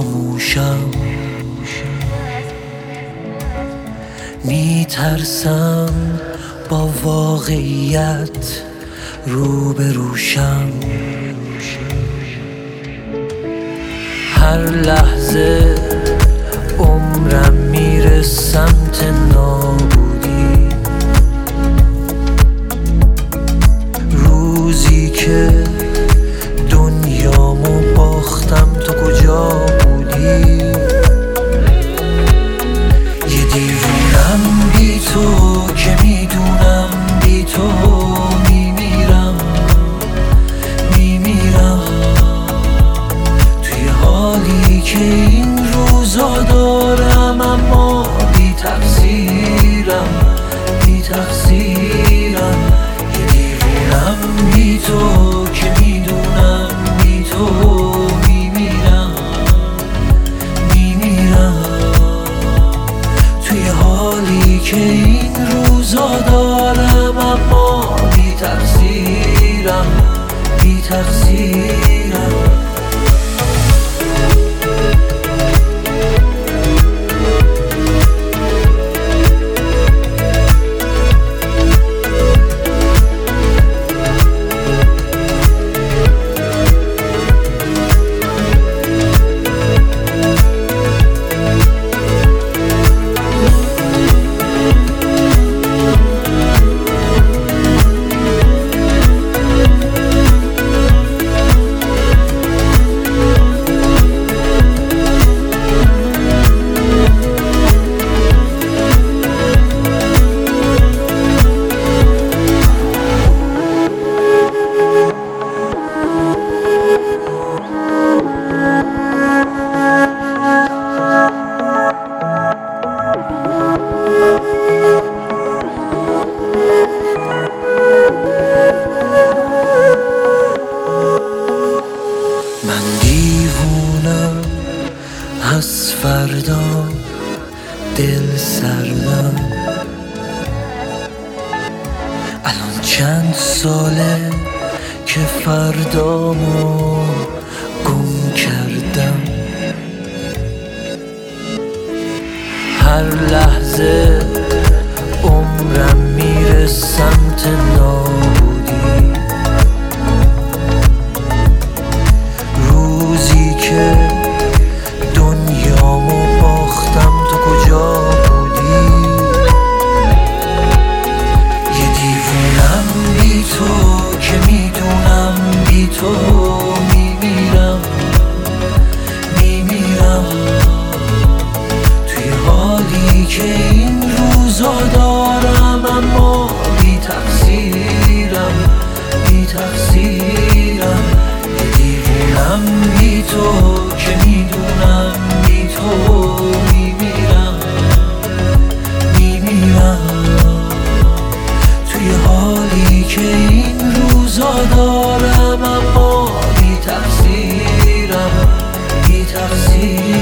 خاموشم، میترسم با واقعیت روبروشم. هر لحظه عمرم میره سمت نابودی. روزی که دنیامو باختم تو کجا بودی؟ یه دیوونم بی تو که میدونم بی تو میمیرم توی حالی که این روزا دارم، اما بی تقصیرم یه دیوونم بی تو که میدونم بی تو میمیرم توی حالی که این روزا دارم، اما بی تقصیرم من دیوونم از فردا، دل سردم. الان چند ساله که فردامو گم کردم. هر لحظه عمرم میره سمت نابودی. روزی که دنیامو باختم تو کجا بودی؟ یه دیوونم بی تو که میدونم بی تو میمیرم توی حالی که این روزا دارم، اما بی تقصیرم یه دیوونم بی تو که میدونم بی تو میمیرم توی حالی که این روزا دارم، اما بی تقصیرم